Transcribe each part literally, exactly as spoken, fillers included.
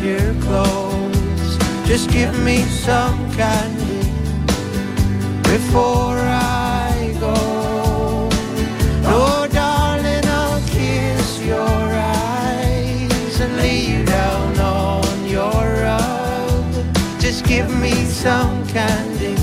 your clothes. Just give me some candy before I go. Oh, darling, I'll kiss your eyes and lay you down on your rug. Just give me some candy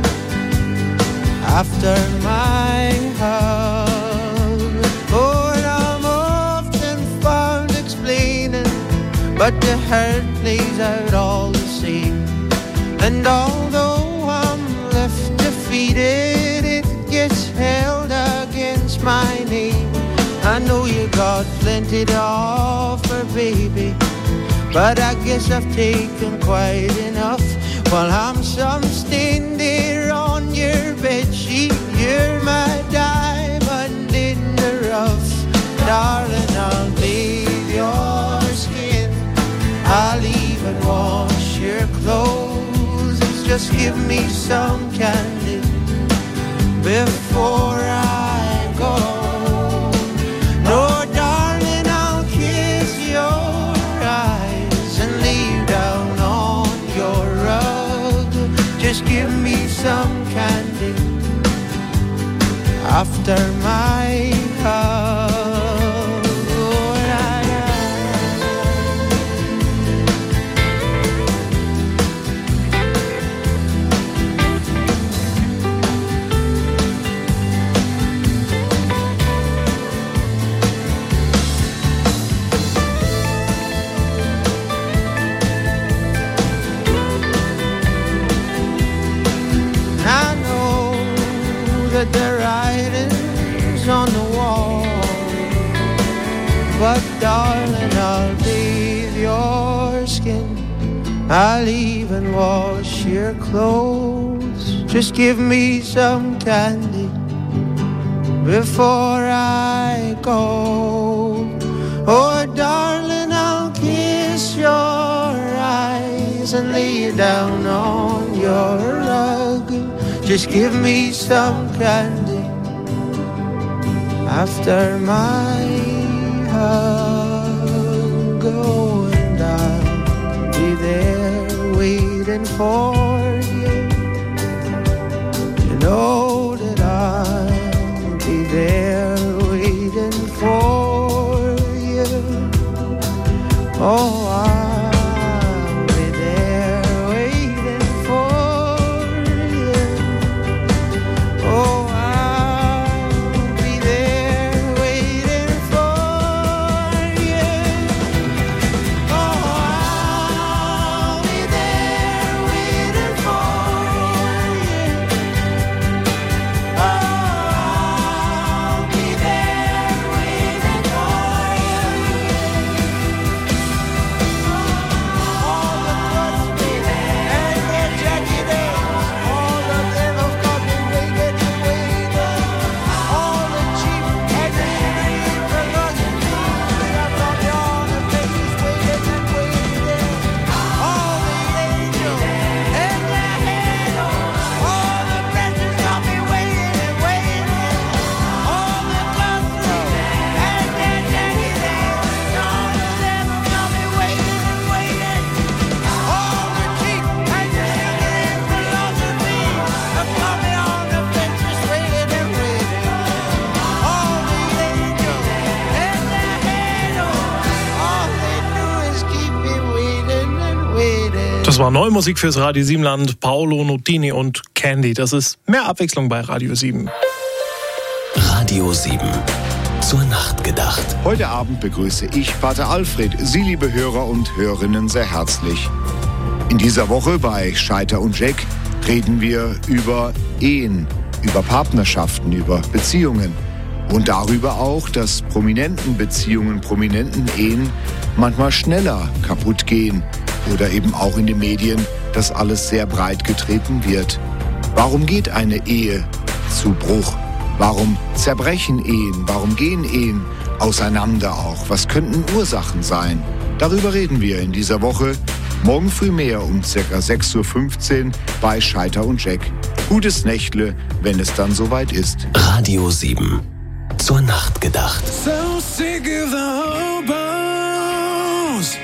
after my hug. Oh, and I'm often found explaining, but the hurt plays out all the same. And although I'm left defeated, it gets held against my name. I know you got plenty to offer, baby, but I guess I've taken quite enough. While I'm some stain there on your bedsheet, you're my diamond in the rough. Darling, I'll bathe your skin, I'll even wash your clothes. Just give me some candy before I go. No, darling, I'll kiss your eyes and lay you down on your rug. Just give me some candy after my hug. The writing's on the wall, but darling, I'll bathe your skin, I'll even wash your clothes. Just give me some candy before I go. Oh, darling, I'll kiss your eyes and lay you down on your rug. Just give me some candy after my hug. Oh, and I'll be there waiting for you. You know that I'll be there waiting for you. Oh, I Das war neue Musik fürs Radio Siebenland, Paolo Nutini und Candy. Das ist mehr Abwechslung bei Radio sieben. Radio sieben. Zur Nacht gedacht. Heute Abend begrüße ich Pater Alfred, Sie, liebe Hörer und Hörerinnen, sehr herzlich. In dieser Woche bei Scheiter und Jack reden wir über Ehen, über Partnerschaften, über Beziehungen und darüber auch, dass prominenten Beziehungen, prominenten Ehen manchmal schneller kaputt gehen oder eben auch in den Medien, dass alles sehr breit getreten wird. Warum geht eine Ehe zu Bruch? Warum zerbrechen Ehen? Warum gehen Ehen auseinander auch? Was könnten Ursachen sein? Darüber reden wir in dieser Woche. Morgen früh mehr um ca. sechs Uhr fünfzehn bei Scheiter und Jack. Gutes Nächtle, wenn es dann soweit ist. Radio sieben. Zur Nacht gedacht. So sick of the hobos.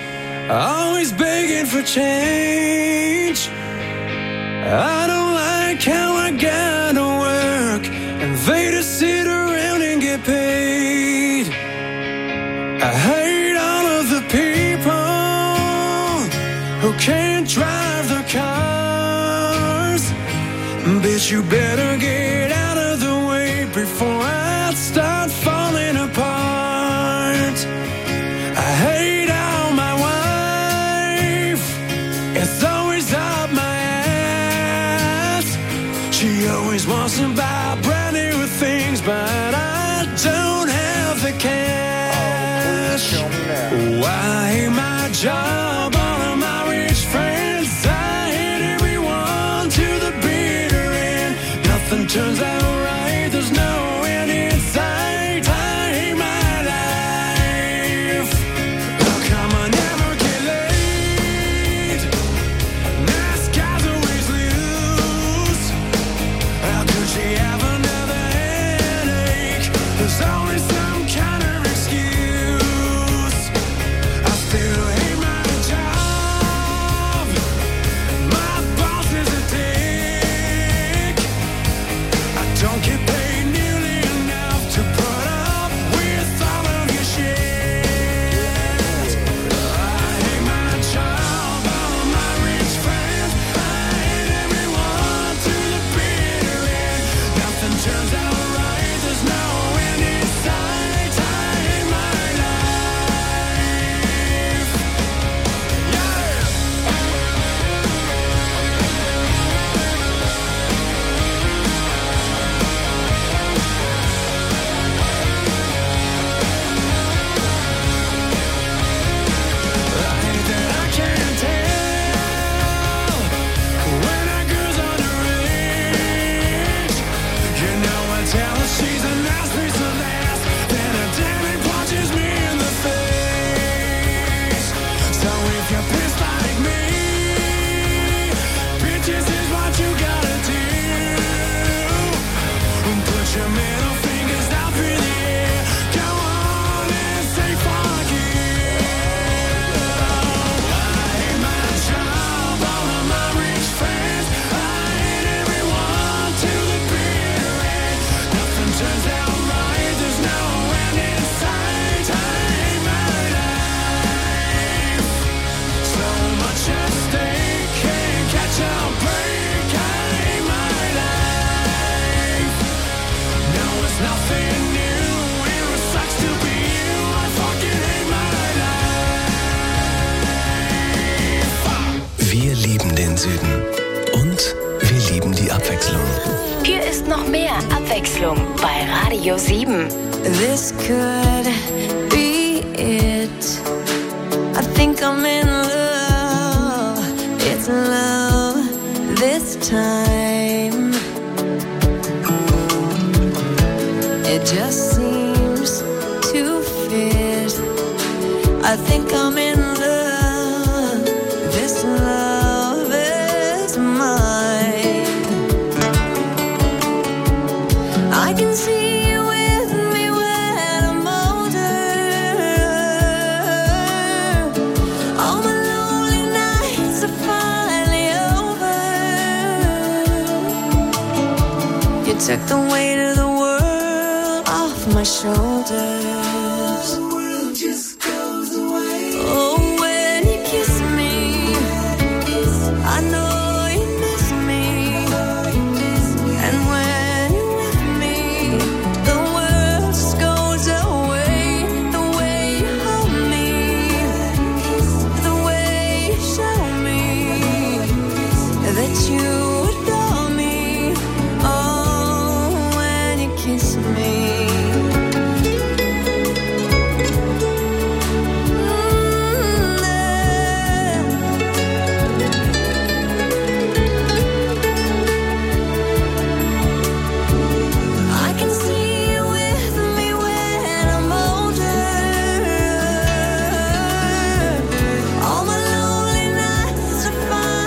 always begging for change. I don't like how I gotta work and they just sit around and get paid. I hate all of the people who can't drive their cars. Bitch, you better get out of the way before I start falling apart. I hate how my wife is always up my ass. She always wants to buy brand new things, but I don't have the cash. Oh, I hate my job, all of my rich friends. I hate everyone to the bitter end. Nothing turns out right, there's no end in sight. I hate my life. How come I never get laid? Nice guys always lose. How could she have another headache? There's always some kind of excuse. I still hate my job. My boss is a dick. I don't get paid nearly enough to put up with all of your shit. I hate my job, all of my rich friends. I hate everyone to the bitter end. Nothing turns out right, there's no end in sight. I hate my life. Yeah. I hate that I can't tell when a girl's underage. You know I tell her she's a nice piece of ass, then a damn it punches me in the face. So if you're pissed like me, bitches is what you gotta do. Put your middle fingers out through the air. Go on and say fuck you. I hate my job, all of my rich friends. I hate everyone to the bitter end. Nothing turns out right, there's no end in sight. I hate my life. So much at stake, can't catch a break. I hate my life. No, it's nothing new. It sucks to be you. I fucking hate my life. Wir lieben den Süden. Und wir lieben die Abwechslung. Hier ist noch mehr Abwechslung bei Radio sieben. This could be it. I think I'm in love. It's love this time. It just seems to fit. I think I'm in love. This love is mine. I can see you with me when I'm older. All my lonely nights are finally over. You took the weight of the world off my shoulders.